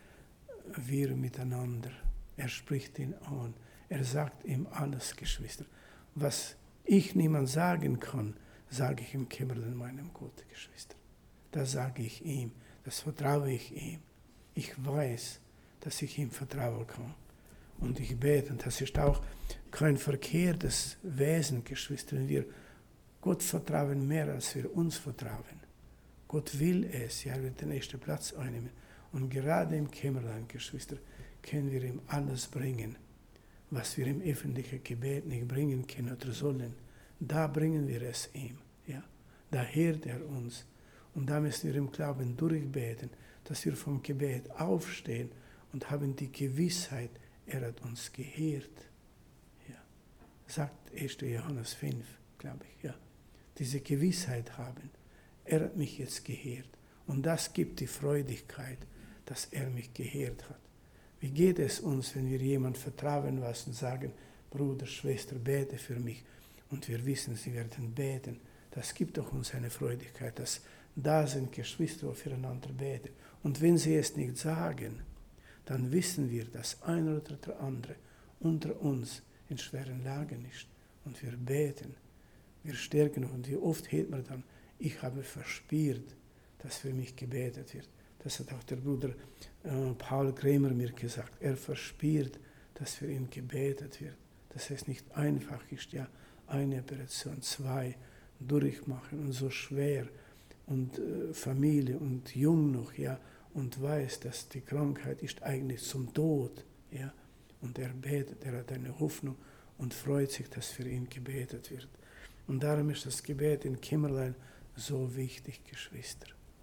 A: wir miteinander. Er spricht ihn an. Er sagt ihm alles, Geschwister. Was ich niemand sagen kann, sage ich im Kämmerlein meinem Gott, Geschwister. Das sage ich ihm. Das vertraue ich ihm. Ich weiß, dass ich ihm vertrauen kann. Und ich bete. Und das ist auch kein verkehrtes Wesen, Geschwister, wenn wir Gott vertrauen mehr, als wir uns vertrauen. Gott will es, ja, er wird den ersten Platz einnehmen. Und gerade im Kämmerlein, Geschwister, können wir ihm alles bringen, was wir im öffentlichen Gebet nicht bringen können oder sollen. Da bringen wir es ihm. Ja. Da hört er uns. Und da müssen wir im Glauben durchbeten, dass wir vom Gebet aufstehen und haben die Gewissheit, er hat uns gehört. Ja. Sagt erster Johannes fünf, glaube ich. Ja. Diese Gewissheit haben. Er hat mich jetzt gehört. Und das gibt die Freudigkeit, dass er mich gehört hat. Wie geht es uns, wenn wir jemand vertrauen lassen und sagen, Bruder, Schwester, bete für mich. Und wir wissen, sie werden beten. Das gibt doch uns eine Freudigkeit, dass da sind Geschwister, die füreinander beten. Und wenn sie es nicht sagen, dann wissen wir, dass einer oder der andere unter uns in schweren Lagen ist. Und wir beten, wir stärken uns. Und wie oft hört man dann, ich habe verspürt, dass für mich gebetet wird. Das hat auch der Bruder äh, Paul Krämer mir gesagt. Er verspürt, dass für ihn gebetet wird. Dass es nicht einfach ist, ja, eine Operation, zwei durchmachen und so schwer und äh, Familie und jung noch, ja, und weiß, dass die Krankheit ist eigentlich zum Tod, ja, und er betet, er hat eine Hoffnung und freut sich, dass für ihn gebetet wird. Und darum ist das Gebet in Kämmerlein so wichtig, Geschwister.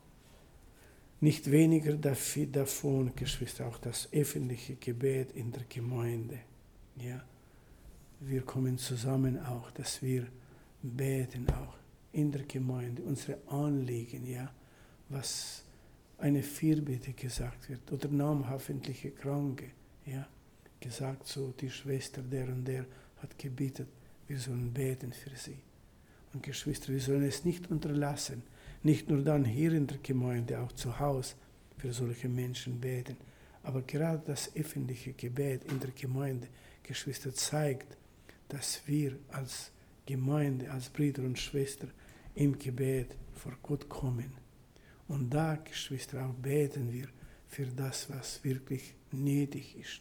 A: Nicht weniger davon, Geschwister, auch das öffentliche Gebet in der Gemeinde. Ja. Wir kommen zusammen auch, dass wir beten auch in der Gemeinde, unsere Anliegen, ja, was eine Fürbitte gesagt wird oder namhaftliche Kranke, ja, gesagt so, die Schwester der und der hat gebetet, Wir sollen beten für sie. Und Geschwister, wir sollen es nicht unterlassen, nicht nur dann hier in der Gemeinde, auch zu Hause für solche Menschen beten. Aber gerade das öffentliche Gebet in der Gemeinde, Geschwister, zeigt, dass wir als Gemeinde, als Brüder und Schwestern im Gebet vor Gott kommen. Und da, Geschwister, auch beten wir für das, was wirklich nötig ist.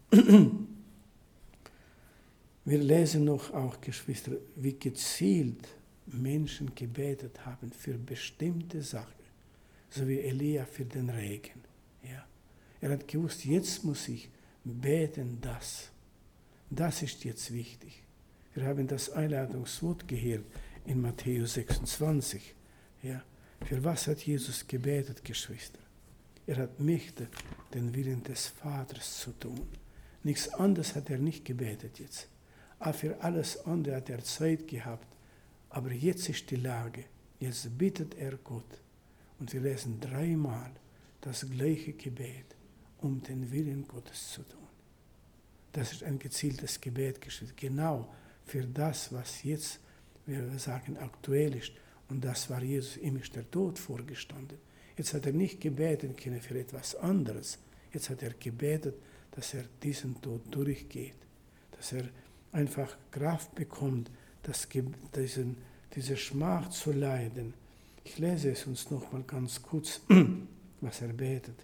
A: Wir lesen noch auch, Geschwister, wie gezielt Menschen gebetet haben für bestimmte Sachen, so wie Elia für den Regen. Ja. Er hat gewusst, jetzt muss ich beten, das. Das ist jetzt wichtig. Wir haben das Einladungswort gehört in Matthäus sechsundzwanzig. Ja. Für was hat Jesus gebetet, Geschwister? Er hat Mächte, den Willen des Vaters zu tun. Nichts anderes hat er nicht gebetet jetzt. Aber für alles andere hat er Zeit gehabt. Aber jetzt ist die Lage. Jetzt bittet er Gott. Und wir lesen dreimal das gleiche Gebet, um den Willen Gottes zu tun. Das ist ein gezieltes Gebet, genau für das, was jetzt, wie wir sagen, aktuell ist. Und das war Jesus, ihm ist der Tod vorgestanden. Jetzt hat er nicht gebeten können für etwas anderes. Jetzt hat er gebetet, dass er diesen Tod durchgeht. Dass er einfach Kraft bekommt, das, diesen, diese Schmach zu leiden. Ich lese es uns noch mal ganz kurz, was er betet.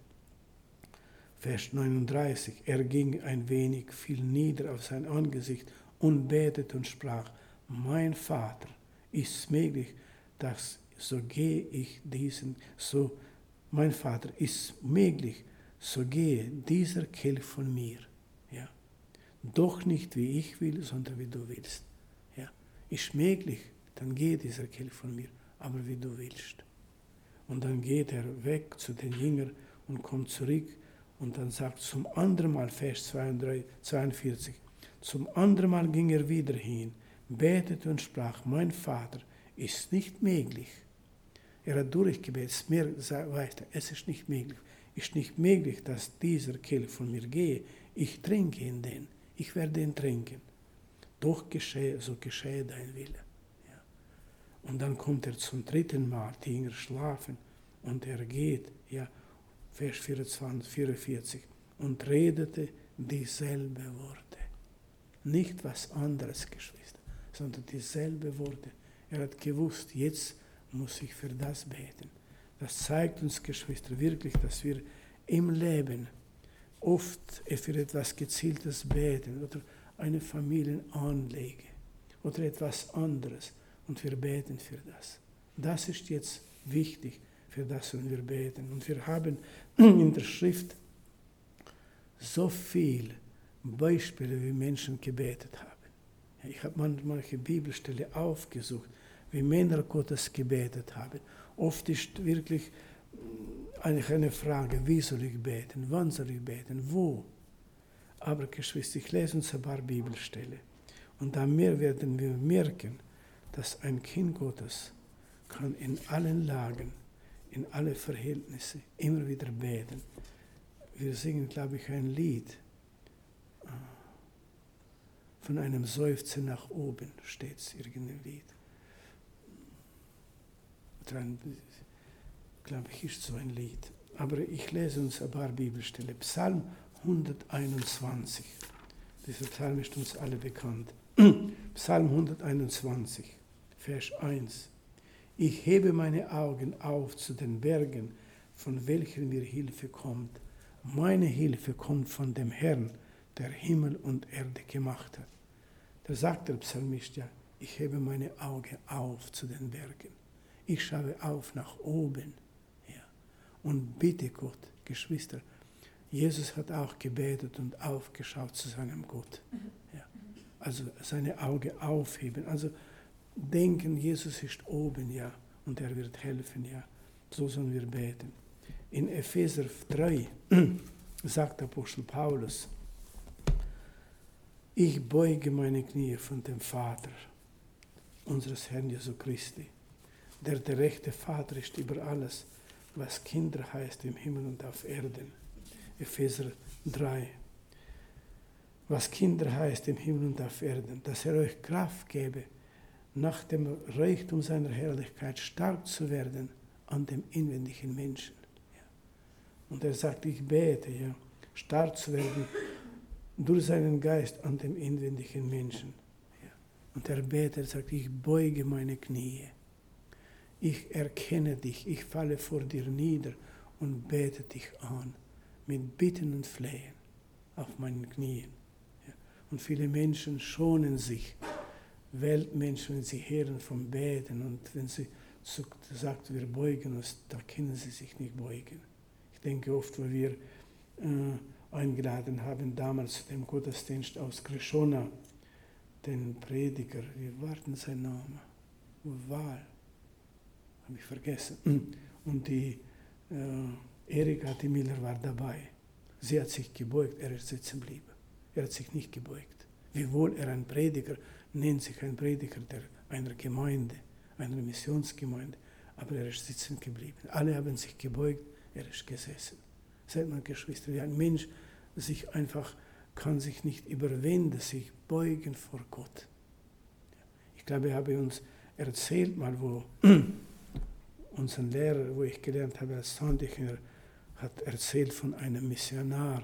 A: Vers neununddreißig. Er ging ein wenig, fiel nieder auf sein Angesicht und betete und sprach, mein Vater, ist es möglich, dass so gehe ich diesen, so, mein Vater, ist es möglich, so gehe dieser Kelch von mir. Ja. Doch nicht wie ich will, sondern wie du willst. Ja. Ist möglich, dann gehe dieser Kelch von mir, aber wie du willst. Und dann geht er weg zu den Jüngern und kommt zurück und dann sagt zum anderen Mal, Vers zweiundvierzig, zum anderen Mal ging er wieder hin, betete und sprach, mein Vater, ist nicht möglich. Er hat durchgebetet, mehr weiter, es ist nicht möglich. Ist nicht möglich, dass dieser Kelch von mir gehe. Ich trinke ihn den, ich werde ihn trinken. Doch geschehe, so geschehe dein Wille. Ja. Und dann kommt er zum dritten Mal, die Jünger schlafen und er geht, ja, Vers vierundzwanzig, vierundvierzig, und redete dieselbe Worte. Nicht was anderes, Geschwister, sondern dieselbe Worte. Er hat gewusst, jetzt muss ich für das beten. Das zeigt uns, Geschwister, wirklich, dass wir im Leben oft für etwas Gezieltes beten oder eine Familienanlege oder etwas anderes und wir beten für das. Das ist jetzt wichtig, für das sollen wir beten. Und wir haben in der Schrift so viele Beispiele, wie Menschen gebetet haben. Ich habe manche Bibelstelle aufgesucht, wie Männer Gottes gebetet haben. Oft ist wirklich eigentlich eine Frage, wie soll ich beten, wann soll ich beten, wo. Aber Geschwister, ich lese uns ein paar Bibelstellen. Und dann mehr werden wir merken, dass ein Kind Gottes kann in allen Lagen, in alle Verhältnisse immer wieder beten. Wir singen, glaube ich, ein Lied. Von einem Seufzer nach oben steht es, irgendein Lied. Dran, glaube ich, ist so ein Lied. Aber ich lese uns ein paar Bibelstellen. Psalm hunderteinundzwanzig. Dieser Psalm ist uns alle bekannt. Psalm hunderteinundzwanzig, Vers eins. Ich hebe meine Augen auf zu den Bergen, von welchen mir Hilfe kommt. Meine Hilfe kommt von dem Herrn, der Himmel und Erde gemacht hat. Da sagt der Psalmist ja, ich hebe meine Augen auf zu den Bergen. Ich schaue auf nach oben. Ja. Und bitte Gott, Geschwister, Jesus hat auch gebetet und aufgeschaut zu seinem Gott. Ja. Also seine Augen aufheben. Also denken, Jesus ist oben, ja, und er wird helfen, ja. So sollen wir beten. In Epheser drei sagt Apostel Paulus, ich beuge meine Knie von dem Vater unseres Herrn Jesu Christi, der der rechte Vater ist über alles, was Kinder heißt im Himmel und auf Erden. Epheser drei. was Kinder heißt im Himmel und auf Erden, dass er euch Kraft gebe, nach dem Reichtum seiner Herrlichkeit stark zu werden an dem inwendigen Menschen. Ja. Und er sagt, ich bete, ja, stark zu werden durch seinen Geist an dem inwendigen Menschen. Ja. Und er betet, er sagt, ich beuge meine Knie. Ich erkenne dich, ich falle vor dir nieder und bete dich an mit Bitten und Flehen auf meinen Knien. Ja. Und viele Menschen schonen sich, Weltmenschen, wenn sie hören vom Beten und wenn sie so sagt, wir beugen uns, da können sie sich nicht beugen. Ich denke oft, wo wir äh, eingeladen haben, damals zu dem Gottesdienst aus Krishona, den Prediger, wie war denn sein Name? Wahl, habe ich vergessen. Und die äh, Erika die Miller war dabei. Sie hat sich gebeugt, er ist sitzen geblieben. Er hat sich nicht gebeugt. Wiewohl er ein Prediger, nennt sich ein Prediger der, einer Gemeinde, einer Missionsgemeinde, aber er ist sitzen geblieben. Alle haben sich gebeugt, er ist gesessen. Seht mal, Geschwister, wie ein Mensch sich einfach kann sich nicht überwinden, sich beugen vor Gott. Ich glaube, ich habe uns erzählt mal, wo unser Lehrer, wo ich gelernt habe als Sondiger, hat erzählt von einem Missionar,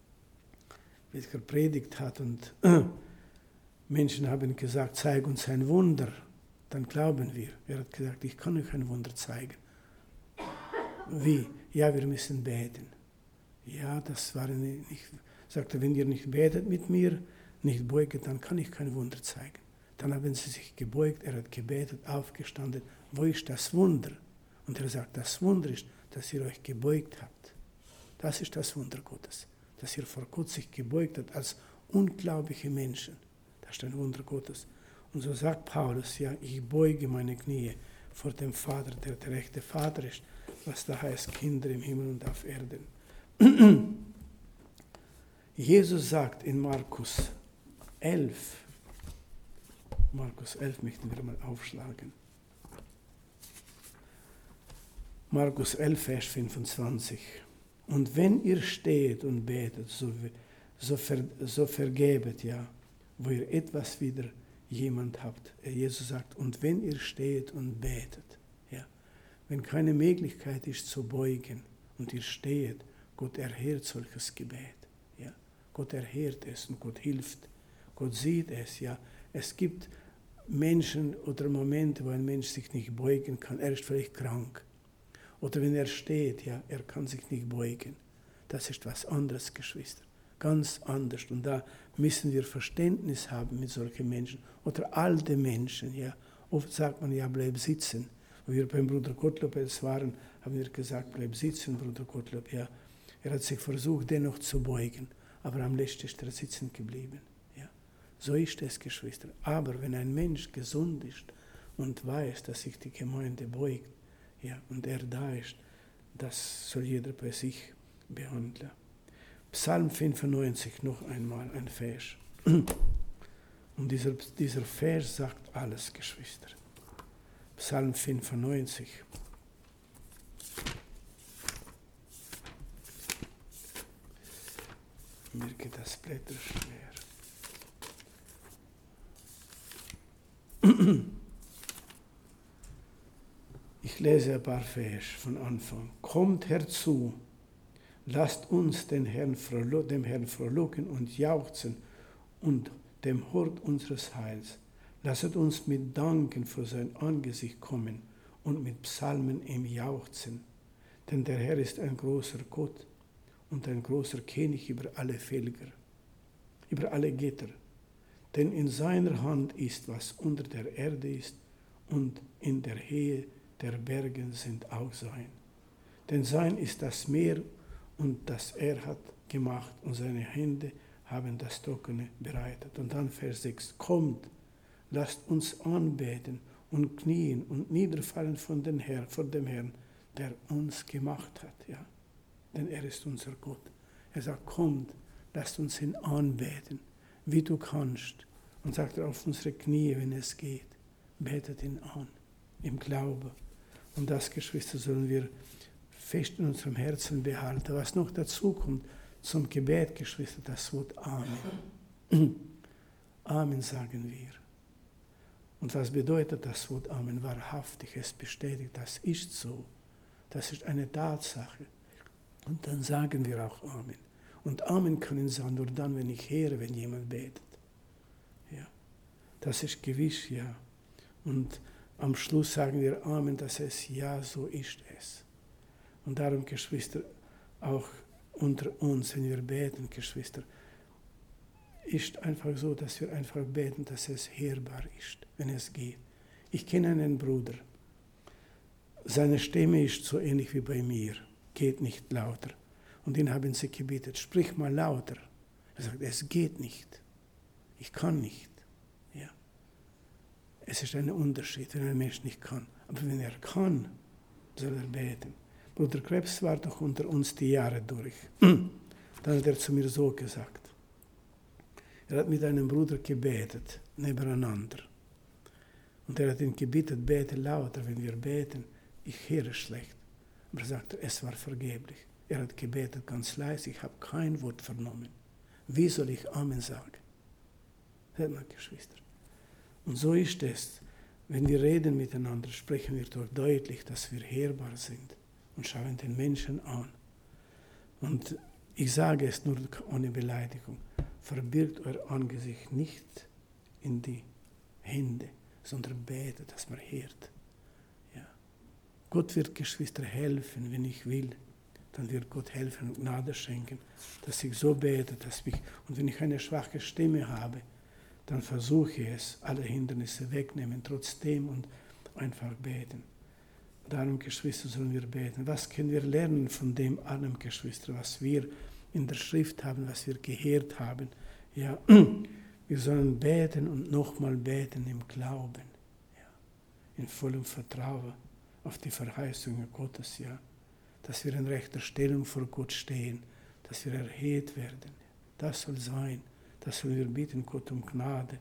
A: welcher predigt hat und Menschen haben gesagt, zeig uns ein Wunder, dann glauben wir. Er hat gesagt, ich kann euch ein Wunder zeigen. Wie? Ja, wir müssen beten. Ja, das war nicht, sagte, wenn ihr nicht betet mit mir, nicht beuget, dann kann ich kein Wunder zeigen. Dann haben sie sich gebeugt, er hat gebetet, aufgestanden. Wo ist das Wunder? Und er sagt, das Wunder ist, dass ihr euch gebeugt habt. Das ist das Wunder Gottes, dass ihr vor Gott sich gebeugt habt als unglaubliche Menschen. Das ist ein Wunder Gottes. Und so sagt Paulus, ja, ich beuge meine Knie vor dem Vater, der der rechte Vater ist, was da heißt, Kinder im Himmel und auf Erden. Jesus sagt in Markus elf, Markus elf möchten wir mal aufschlagen. Markus elf, Vers fünfundzwanzig. Und wenn ihr steht und betet, so, so, ver, so vergebet, ja, wo ihr etwas wieder jemand habt. Jesus sagt, und wenn ihr steht und betet, ja, wenn keine Möglichkeit ist zu beugen und ihr steht, Gott erhört solches Gebet. Ja. Gott erhört es und Gott hilft. Gott sieht es. Ja. Es gibt Menschen oder Momente, wo ein Mensch sich nicht beugen kann. Er ist vielleicht krank. Oder wenn er steht, ja, er kann sich nicht beugen. Das ist was anderes, Geschwister. Ganz anders. Und da müssen wir Verständnis haben mit solchen Menschen. Oder alte Menschen, ja. Oft sagt man, ja, bleib sitzen. Wo wir beim Bruder Gottlob jetzt waren, haben wir gesagt, bleib sitzen, Bruder Gottlob, ja. Er hat sich versucht, dennoch zu beugen. Aber am letzten ist er sitzen geblieben. Ja. So ist es, Geschwister. Aber wenn ein Mensch gesund ist und weiß, dass sich die Gemeinde beugt, ja, und er da ist, das soll jeder bei sich behandeln. Psalm fünfundneunzig, noch einmal ein Vers. Und dieser, dieser Vers sagt alles, Geschwister. Psalm fünfundneunzig. Mir geht das Blätter schwer. Ich lese ein paar Vers von Anfang. Kommt herzu, lasst uns den Herrn frohlo- dem Herrn frohlocken und jauchzen und dem Hort unseres Heils. Lasset uns mit Danken vor sein Angesicht kommen und mit Psalmen ihm jauchzen. Denn der Herr ist ein großer Gott und ein großer König über alle Völker, über alle Götter. Denn in seiner Hand ist, was unter der Erde ist, und in der Höhe der Berge sind auch sein. Denn sein ist das Meer, und das er hat gemacht, und seine Hände haben das Trockene bereitet. Und dann Vers sechs, kommt, lasst uns anbeten und knien und niederfallen von den Herrn, vor dem Herrn, der uns gemacht hat. Ja? Denn er ist unser Gott. Er sagt, kommt, lasst uns ihn anbeten, wie du kannst. Und sagt er auf unsere Knie, wenn es geht, betet ihn an, im Glauben. Und das, Geschwister, sollen wir fest in unserem Herzen behalten. Was noch dazu kommt zum Gebet, Geschwister, das Wort Amen. Amen sagen wir. Und was bedeutet das Wort Amen? Wahrhaftig, es bestätigt, das ist so. Das ist eine Tatsache. Und dann sagen wir auch Amen. Und Amen können sagen nur dann, wenn ich höre, wenn jemand betet. Ja, das ist gewiss, ja. Und am Schluss sagen wir Amen, dass es ja, so ist es. Und darum, Geschwister, auch unter uns, wenn wir beten, Geschwister, ist einfach so, dass wir einfach beten, dass es hörbar ist, wenn es geht. Ich kenne einen Bruder. Seine Stimme ist so ähnlich wie bei mir, geht nicht lauter. Und ihn haben sie gebeten, sprich mal lauter. Er sagt, es geht nicht. Ich kann nicht. Ja. Es ist ein Unterschied, wenn ein Mensch nicht kann. Aber wenn er kann, soll er beten. Bruder Krebs war doch unter uns die Jahre durch. Dann hat er zu mir so gesagt. Er hat mit einem Bruder gebetet, nebeneinander. Und er hat ihn gebeten, bete lauter, wenn wir beten. Ich höre schlecht. Aber er sagte, es war vergeblich. Er hat gebetet ganz leise, ich habe kein Wort vernommen. Wie soll ich Amen sagen? Hört mal, Geschwister. Und so ist es, wenn wir reden miteinander, sprechen wir doch deutlich, dass wir hörbar sind und schauen den Menschen an. Und ich sage es nur ohne Beleidigung. Verbirgt euer Angesicht nicht in die Hände, sondern betet, dass man hört. Ja. Gott wird, Geschwister, helfen, wenn ich will. Dann wird Gott helfen und Gnade schenken, dass ich so bete, dass ich, und wenn ich eine schwache Stimme habe, dann versuche ich es, alle Hindernisse wegnehmen, trotzdem und einfach beten. Darum, Geschwister, sollen wir beten. Was können wir lernen von dem allem, Geschwister, was wir in der Schrift haben, was wir gehört haben? Ja, wir sollen beten und nochmal beten im Glauben, ja, in vollem Vertrauen auf die Verheißungen Gottes, ja, dass wir in rechter Stellung vor Gott stehen, dass wir erhöht werden. Das soll sein. Das sollen wir bitten, Gott um Gnade.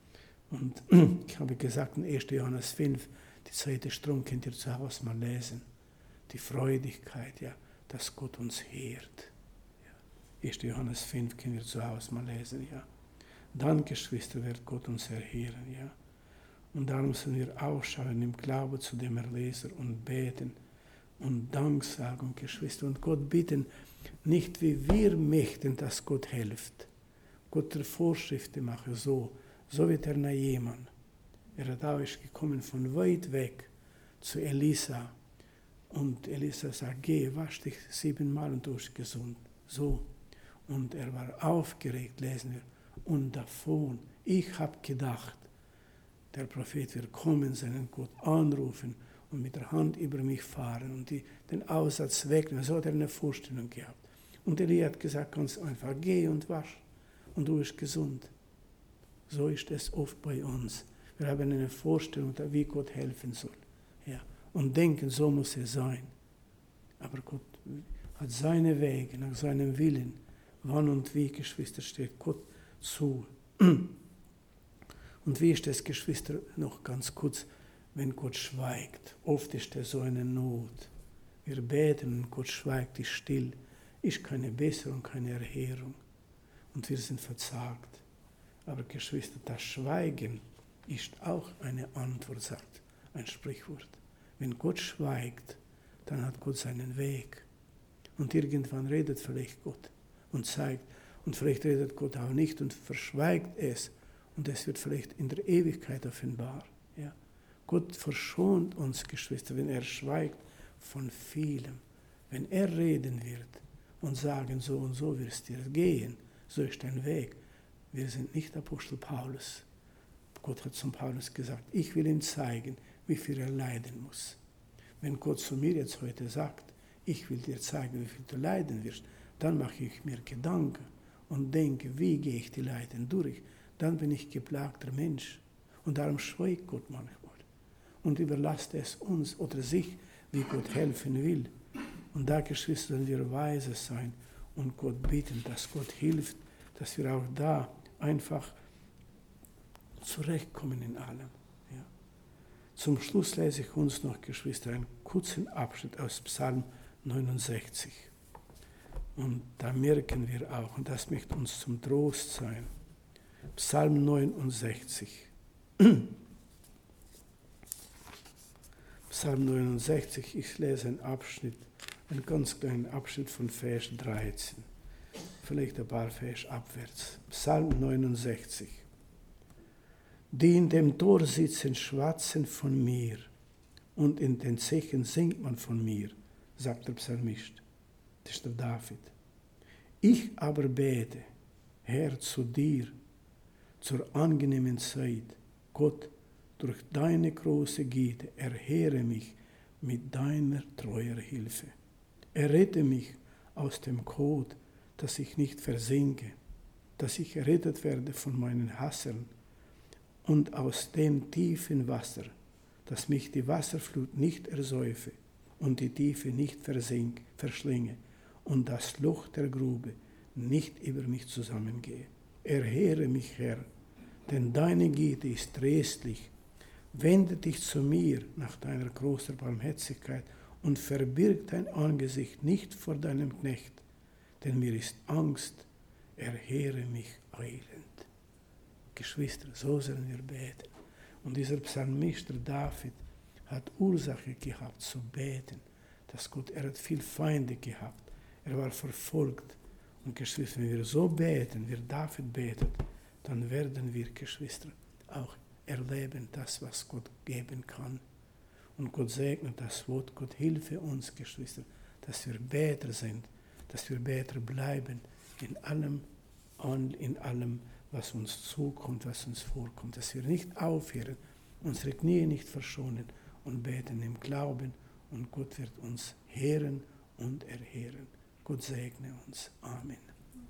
A: Und ich habe gesagt in erster Johannes fünf, die zweite Strom könnt ihr zu Hause mal lesen. Die Freudigkeit, ja, dass Gott uns hört. Ja. erster Johannes fünf können wir zu Hause mal lesen, ja. Dann, Geschwister, wird Gott uns erhören, ja. Und darum sollen wir ausschauen im Glauben zu dem Erlöser und beten und Dank sagen, Geschwister, und Gott bitten, nicht wie wir möchten, dass Gott hilft. Gott der Vorschriften mache so, so wird er nach jemand. Er hat auch gekommen von weit weg zu Elisa. Und Elisa sagt, geh, wasch dich siebenmal und du bist gesund. So. Und er war aufgeregt, lesen wir. Und davon, ich habe gedacht, der Prophet wird kommen, seinen Gott anrufen und mit der Hand über mich fahren und die, den Aussatz wegnehmen. So hat er eine Vorstellung gehabt. Und Elia hat gesagt, ganz einfach, geh und wasch und du bist gesund. So ist es oft bei uns. Wir haben eine Vorstellung, wie Gott helfen soll. Ja. Und denken, so muss es sein. Aber Gott hat seine Wege, nach seinem Willen. Wann und wie, Geschwister, steht Gott zu. Und wie ist es, Geschwister, noch ganz kurz, wenn Gott schweigt? Oft ist es so eine Not. Wir beten und Gott schweigt, ist still. Ist keine Besserung, keine Erhörung. Und wir sind verzagt. Aber Geschwister, das Schweigen ist auch eine Antwort, sagt ein Sprichwort. Wenn Gott schweigt, dann hat Gott seinen Weg. Und irgendwann redet vielleicht Gott und zeigt. Und vielleicht redet Gott auch nicht und verschweigt es. Und es wird vielleicht in der Ewigkeit offenbar. Ja. Gott verschont uns, Geschwister, wenn er schweigt von vielem. Wenn er reden wird und sagen, so und so wirst du gehen, so ist dein Weg. Wir sind nicht Apostel Paulus. Gott hat zum Paulus gesagt, ich will ihm zeigen, wie viel er leiden muss. Wenn Gott zu mir jetzt heute sagt, ich will dir zeigen, wie viel du leiden wirst, dann mache ich mir Gedanken und denke, wie gehe ich die Leiden durch. Dann bin ich geplagter Mensch. Und darum schweigt Gott manchmal. Und überlasst es uns oder sich, wie Gott helfen will. Und da, Geschwister, sollen wir weise sein und Gott bitten, dass Gott hilft, dass wir auch da einfach zurechtkommen in allem. Ja. Zum Schluss lese ich uns noch, Geschwister, einen kurzen Abschnitt aus Psalm neunundsechzig. Und da merken wir auch, und das möchte uns zum Trost sein, Psalm neunundsechzig. Psalm neunundsechzig, ich lese einen Abschnitt, einen ganz kleinen Abschnitt von Vers dreizehn. Vielleicht ein paar Vers abwärts. Psalm neunundsechzig. Die in dem Tor sitzen, schwatzen von mir, und in den Zechen singt man von mir, sagt der Psalmist. Das ist der David. Ich aber bete, Herr, zu dir, zur angenehmen Zeit, Gott, durch deine große Güte, erhöre mich mit deiner treuer Hilfe. Errette mich aus dem Kot, dass ich nicht versinke, dass ich errettet werde von meinen Hassern, und aus dem tiefen Wasser, dass mich die Wasserflut nicht ersäufe und die Tiefe nicht versink, verschlinge und das Loch der Grube nicht über mich zusammengehe. Erhöre mich, Herr, denn deine Güte ist tröstlich. Wende dich zu mir nach deiner großen Barmherzigkeit und verbirg dein Angesicht nicht vor deinem Knecht, denn mir ist Angst, erhöre mich eilend. Geschwister, so sollen wir beten. Und dieser Psalmist, der David, hat Ursache gehabt zu beten, dass Gott, er hat viel Feinde gehabt, er war verfolgt. Und Geschwister, wenn wir so beten, wie David betet, dann werden wir, Geschwister, auch erleben das, was Gott geben kann. Und Gott segnet das Wort, Gott hilfe uns, Geschwister, dass wir Beter sind, dass wir Beter bleiben in allem, in allem, was uns zukommt, was uns vorkommt, dass wir nicht aufhören, unsere Knie nicht verschonen und beten im Glauben, und Gott wird uns hören und erhören. Gott segne uns. Amen.